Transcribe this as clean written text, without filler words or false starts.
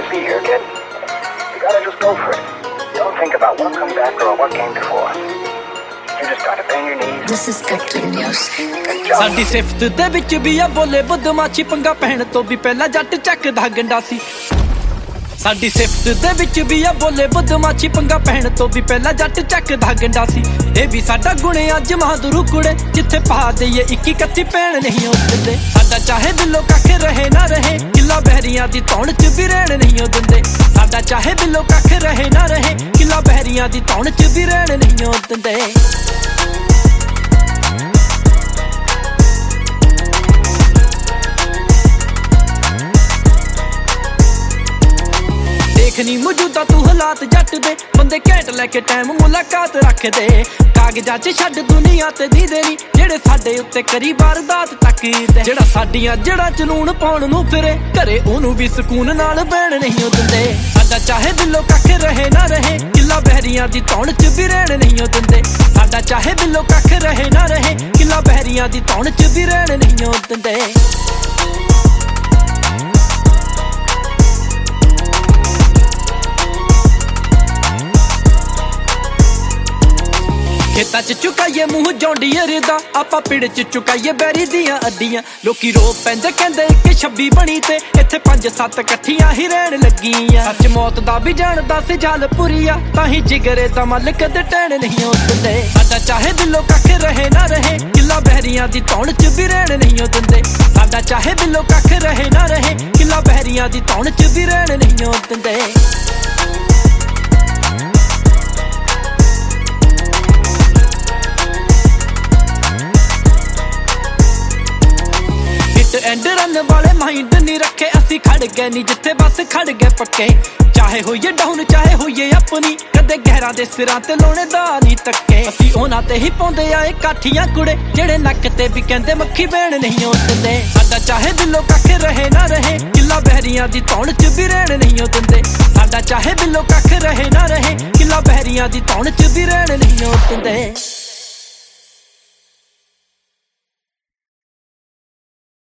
be here, kid. You gotta just go for it. Don't think about what comes after or what came before. You just gotta bend your knees. This is Captain News. ਸਾਡੀ ਸਿਫਤ ਦੇ ਵਿੱਚ ਵੀ ਆ ਬੋਲੇ ਬਦਮਾਸ਼ੀ ਪੰਗਾ ਪਹਿਣ ਤੋਂ ਵੀ ਪਹਿਲਾਂ ਜੱਟ ਚੱਕਦਾ ਗੰਡਾ ਸੀ ਸਾਡੀ ਸਿਫਤ ਦੇ ਵਿੱਚ ਵੀ ਆ ਬੋਲੇ ਬਦਮਾਸ਼ੀ ਪੰਗਾ ਪਹਿਣ ਤੋਂ ਵੀ ਪਹਿਲਾਂ ਜੱਟ ਚੱਕਦਾ ਗੰਡਾ ਸੀ ਇਹ ਵੀ ਸਾਡਾ ਗੁਣ ਅੱਜ ਮਹਾਦੁਰੂ ਕੁੜੇ ਜਿੱਥੇ ਪਾ ਦਈਏ 21 ਪੈਣ ਨਹੀਂ ਉਹ ਦਿੰਦੇ ਸਾਡਾ ਚਾਹੇ ਦਿਲੋਂ ਕੱਖ ਰਹੇ ਨਾ ਰਹੇ ਕਿਲਾ ਬਹਿਰੀਆਂ ਦੀ ਧੌਣ ਚ ਵੀ ਰਹਿਣ ਨਹੀਂ ਉਹ ਦਿੰਦੇ ਸਾਡਾ ਚਾਹੇ ਦਿਲੋਂ ਕੱਖ ਰਹੇ ਨਾ ਰਹੇ ਕਿਲਾ ਬਹਿਰੀਆਂ ਦੀ ਧੌਣ ਚ ਵੀ ਰਹਿਣ ਨਹੀਂ ਉਹ ਦਿੰਦੇ देखनी मौजूदा तू हालात जट दे बंदे घैंट लैके टाइम मुलाकात रखदे कागजां च छड्ड दुनिया ते दीदे नी जेड़े साडे उत्ते करी वारदात तकदे जेड़ा साडियां जड़ां च लूण पाउण नूं फिरे घरे ओनू भी सकून नाल बैण नहीं ओ दिंदे साडा चाहे दिलों कख रहे ना रहे किला बहरियां दी धौण च भी रहण नहीं ओ दिंदे साडा चाहे दिलों कख रहे ना रहे किला बहरियां दी धौण च भी रहण नहीं ओ दिंदे खेतां च चुकाइए मुँह जौंडीयर दा आपां पिड़ च चुकाइए बैरी दियां अड्डियां लोकी रो पैंदे कहंदे 26 बनी ते इत्थे 5-7 कट्ठियां ही रहण लगियां सच मौत दा भी जानदा सी जालपुरिया ताहीं जिगरे दा मल कदे टैण नहीं ओ दिंदे साडा चाहे दिलों कख रहे ना रहे किला बहरियां दी धौण च भी रहण नहीं ओ दिंदे साडा चाहे दिलों कख रहे ना रहे किला बहरियां दी धौण च भी रहण नहीं ओ दिंदे एंड रन वाले माइंड नहीं रखे असी खड़ गए नी जिथे बस खड़ गए पक्के चाहे होइए डाउन चाहे होइए अपनी कदे गहरा दे सिरां ते लोणे दा नहीं तक्के असी ओना ते ही पौंदे आए काठियां कुड़े जेड़े नक ते भी कहंदे मक्खी बैण नहीं ओ दिंदे साडा चाहे दिलों कख रहे ना रहे किला बहरियां दी धौण च भी रहण नहीं ओ दिंदे साडा चाहे दिलों कख रहे ना रहे किला बहरियां दी धौण च भी रहण नहीं ओ दिंदे